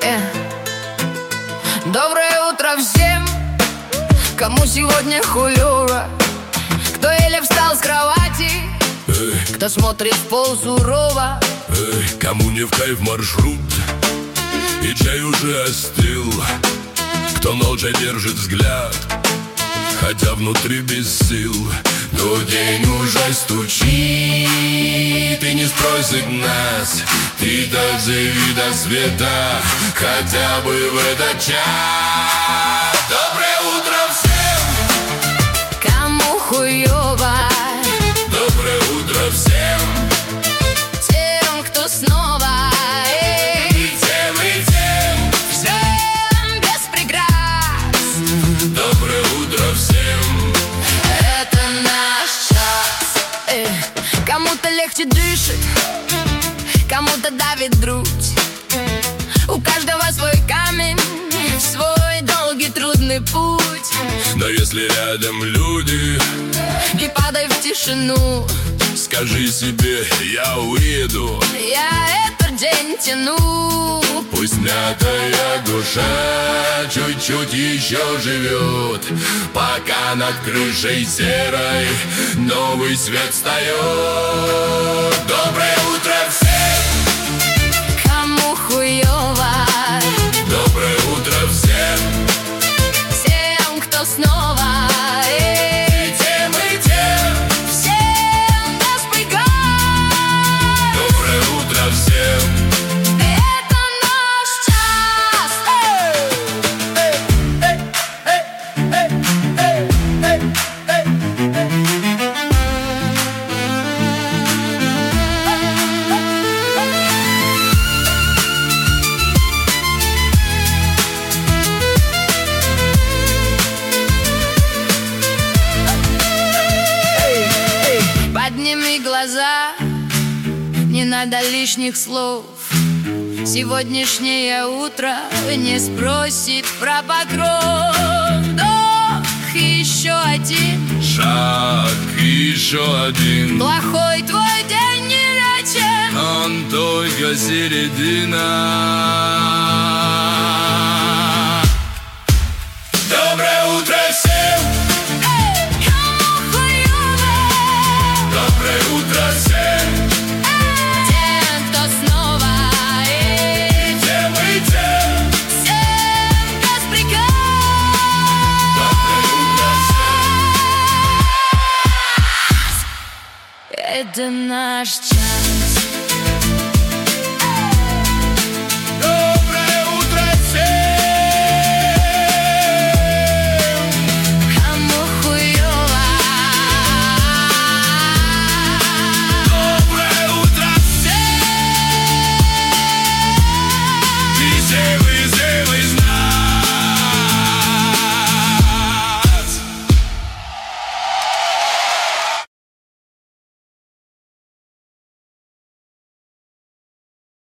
Доброе утро всем, кому сегодня хуёво, кто еле встал с кровати, кто смотрит в пол сурово, кому не в кайф маршрут и чай уже остыл, кто молча держит взгляд, хотя внутри без сил. Но день уже стучит и не спросит нас, ты так живи до света, хотя бы в этот час. Доброе утро всем, кому хуёво. доброе утро всем, Тем, кто снова и тем, всем без преград. доброе утро всем. Это наш час. Кому-то легче дышит, кому-то давит грудь. У каждого свой камень, свой долгий трудный путь. Но если рядом люди, Не падай в тишину, скажи себе, я уеду. я этот день тяну. Пусть мятая душа чуть-чуть еще живет, пока над крышей серой новый свет встает. Доброе утро всем, Кому хуёво, доброе утро всем, тем, кто снова и тем, всем без преград. доброе утро всем. Это наш час. Подними глаза, не надо лишних слов. Сегодняшнее утро не спросит про покров. Вдох и еще один. Шаг и еще один, Плохой твой день не вечен. он только середина. Доброе утро всем, Кому хуёво, доброе утро всем, тем, кто снова тем, всем без преград. доброе утро всем. Это наш час.